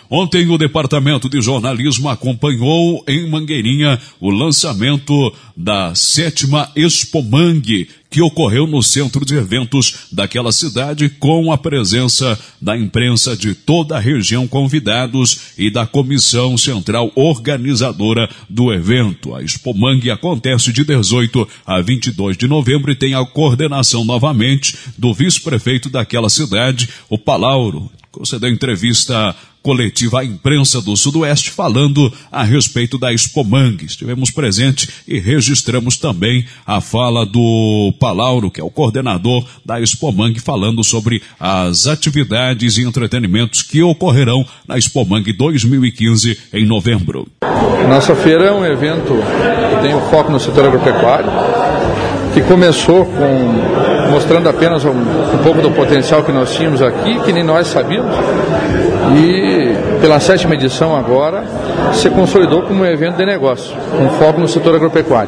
Ontem, o Departamento de Jornalismo acompanhou em Mangueirinha o lançamento da 7ª Expo Mangue, que ocorreu no centro de eventos daquela cidade, com a presença da imprensa de toda a região, convidados, e da comissão central organizadora do evento. A Expo Mangue acontece de 18 a 22 de novembro e tem a coordenação novamente do vice-prefeito daquela cidade, o Palauro. Você deu entrevista coletiva à imprensa do Sudoeste falando a respeito da Expo Mangue. Estivemos presentes e registramos também a fala do Palauro, que é o coordenador da Expo Mangue, falando sobre as atividades e entretenimentos que ocorrerão na Expo Mangue 2015 em novembro. Nossa feira é um evento que tem um foco no setor agropecuário, que começou mostrando apenas um pouco do potencial que nós tínhamos aqui, que nem nós sabíamos, e pela 7ª edição agora se consolidou como um evento de negócio, com foco no setor agropecuário.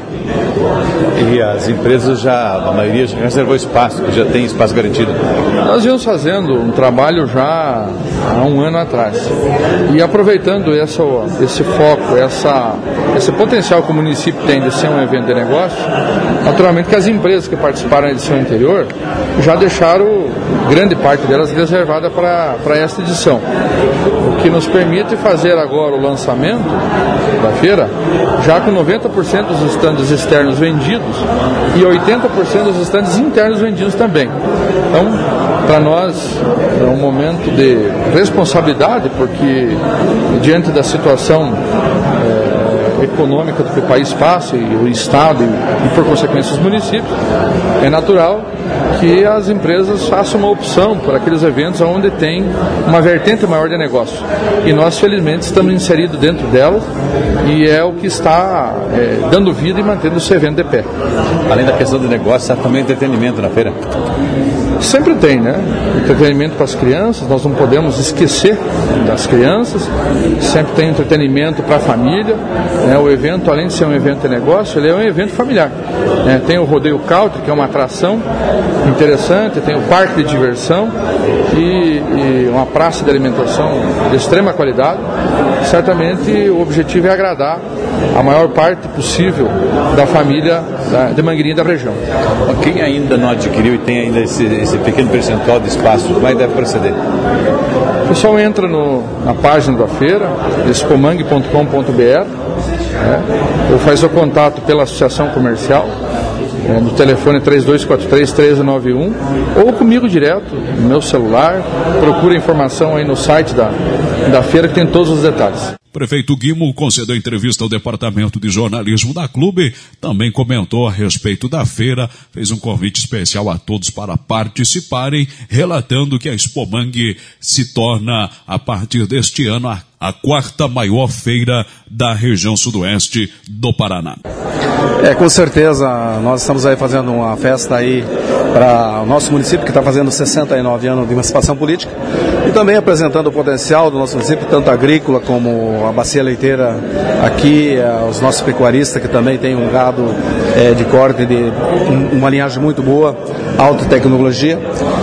E as empresas a maioria já reservou espaço, já tem espaço garantido? Nós viemos fazendo um trabalho já há um ano atrás, e aproveitando esse foco, esse potencial que o município tem de ser um evento de negócio, naturalmente que as empresas que participaram da edição anterior já deixaram grande parte delas reservada para esta edição, o que nos permite fazer agora o lançamento da feira já com 90% dos estandes externos vendidos e 80% dos estandes internos vendidos também. Então, para nós é um momento de responsabilidade, porque diante da situação econômica do que o país passa, e o Estado e por consequência os municípios, é natural que as empresas façam uma opção por aqueles eventos onde tem uma vertente maior de negócio. E nós, felizmente, estamos inseridos dentro delas, e é o que está dando vida e mantendo esse evento de pé. Além da questão do negócio, há também entretenimento na feira? Sempre tem, né? Entretenimento para as crianças, nós não podemos esquecer das crianças. Sempre tem entretenimento para a família, né? O evento, além de ser um evento de negócio, ele é um evento familiar, né? Tem o Rodeio Country, que é uma atração interessante, tem o parque de diversão e uma praça de alimentação de extrema qualidade. Certamente o objetivo é agradar a maior parte possível da família de Mangueirinha da região. Quem ainda não adquiriu e tem ainda esse pequeno percentual de espaço, como é que deve proceder? O pessoal entra na página da feira, expomangue.com.br, né, ou faz o contato pela associação comercial, no telefone 3243-1391, ou comigo direto, no meu celular. Procura informação aí no site da feira, que tem todos os detalhes. Prefeito Guimo concedeu entrevista ao Departamento de Jornalismo da Clube, também comentou a respeito da feira, fez um convite especial a todos para participarem, relatando que a Expo Mangue se torna, a partir deste ano, a 4ª maior feira da região sudoeste do Paraná. Com certeza, nós estamos aí fazendo uma festa aí para o nosso município, que está fazendo 69 anos de emancipação política, e também apresentando o potencial do nosso município, tanto agrícola como a bacia leiteira aqui, os nossos pecuaristas, que também tem um gado de corte de uma linhagem muito boa, alta tecnologia,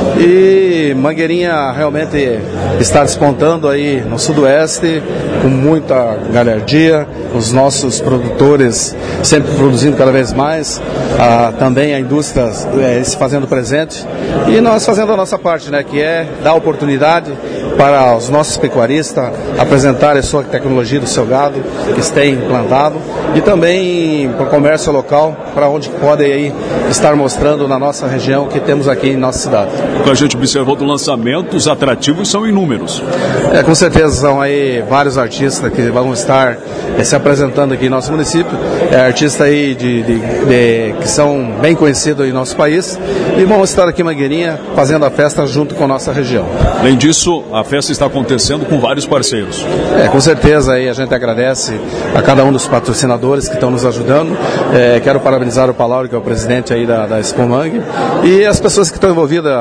e Mangueirinha realmente está despontando aí no sudoeste com muita galhardia, os nossos produtores sempre produzindo cada vez mais, também a indústria se fazendo presente, e nós fazendo a nossa parte, né, que é dar oportunidade para os nossos pecuaristas apresentarem a sua tecnologia do seu gado que eles têm implantado, e também para o comércio local, para onde podem aí estar mostrando na nossa região que temos aqui em nossa cidade. O que a gente observou do lançamento, os atrativos são inúmeros. Com certeza são aí vários artistas que vão estar se apresentando aqui em nosso município, artistas aí que são bem conhecidos em nosso país, e vão estar aqui em Mangueirinha fazendo a festa junto com a nossa região. Além disso, a festa está acontecendo com vários parceiros. Com certeza aí a gente agradece a cada um dos patrocinadores que estão nos ajudando. Quero parabenizar o Palauro, que é o presidente aí da Expo Mangue, e as pessoas que estão envolvidas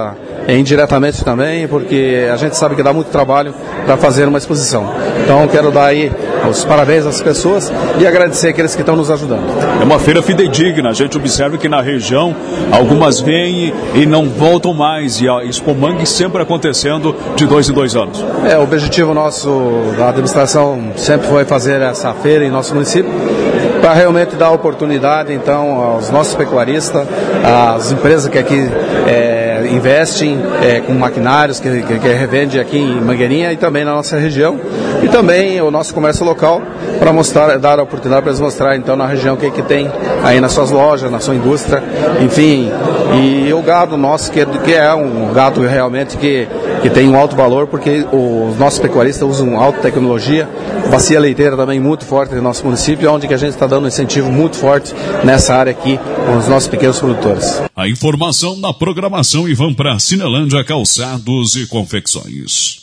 indiretamente também, porque a gente sabe que dá muito trabalho para fazer uma exposição. Então quero dar aí os parabéns às pessoas e agradecer aqueles que estão nos ajudando. É uma feira fidedigna, a gente observa que na região algumas vêm e não voltam mais, e a Expomang sempre acontecendo de 2 em 2 anos. O objetivo nosso da administração sempre foi fazer essa feira em nosso município, para realmente dar oportunidade então aos nossos pecuaristas, às empresas que aqui investem com maquinários que revende aqui em Mangueirinha e também na nossa região, e também o nosso comércio local, para mostrar, dar a oportunidade para eles mostrar então na região o que tem aí nas suas lojas, na sua indústria, enfim, e o gado nosso que é um gado realmente que tem um alto valor, porque os nossos pecuaristas usam alta tecnologia, bacia leiteira também muito forte no nosso município, onde que a gente está dando um incentivo muito forte nessa área aqui com os nossos pequenos produtores. A informação na programação e vão para Cinelândia Calçados e Confecções.